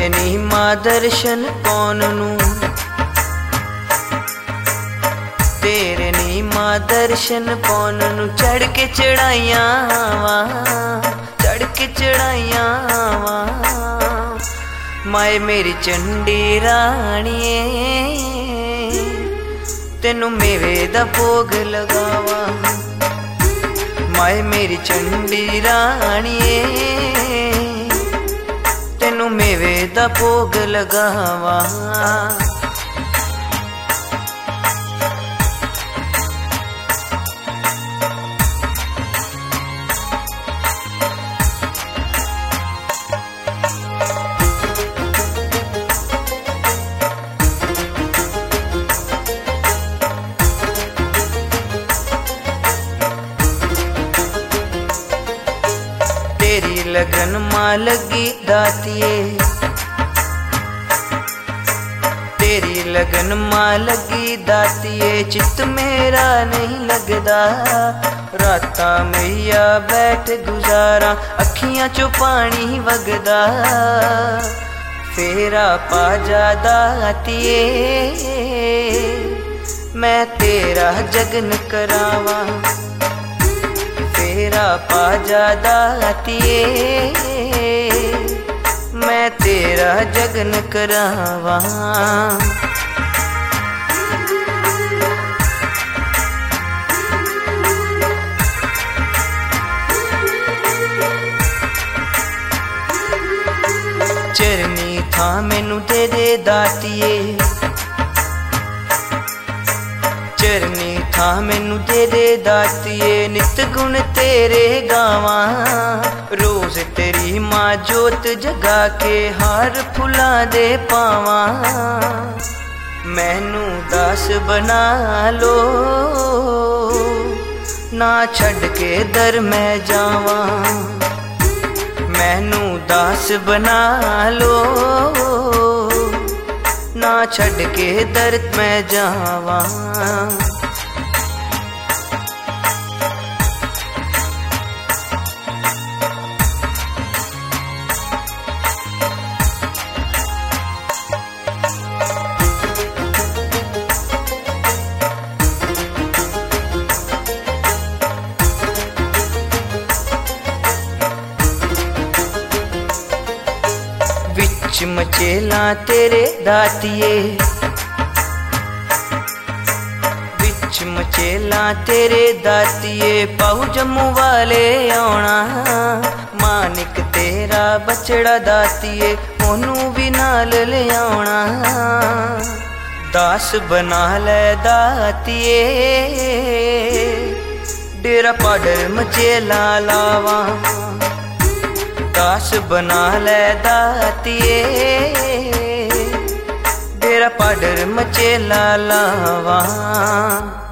तेरे नी मां दर्शन कौन नू, तेरे नी मां दर्शन कौन नू चढ़ के चढ़ाइयां वा, चढ़ के चढ़ाइयां वा। माए मेरी चंडी राणिए तेनू मेवे दा भोग लगावा। माए मेरी चंडी राणिए तेनू मेवे दा भोग लगावा। तेरी लगन मां लगी दातिए, तेरी लगन मां लगी दातिए चित मेरा नहीं लगदा। रातां मैया बैठ गुजारा अखियां चो पानी वगदा। फेरा पा जा दातिए मैं तेरा जगन करावा। फेरा पा जा दातिए मैं तेरा जगन करावा। चरनी था मैनू दे दे दातिए, चरनी था मैनू दे दे दातिए नित गुण तेरे गावा। रोज तेरी मां जोत जगा के हार फुला दे पावा। मैनू दास बना लो ना छड़ के दर मैं जावा। मैनू दास बना लो ना छड़ के दर मैं जावा। विच मचेला तेरे दातिए, विच मचेला तेरे दातिए पाऊ जम्मू वाले आना। मानिक तेरा बछड़ा दातिए ओनू भी नाल ले आना। दास बना ले दातिए डेरा पाडर मचेला लावा। दास बना ले दातिए डेरा पाडर मचेला लावा।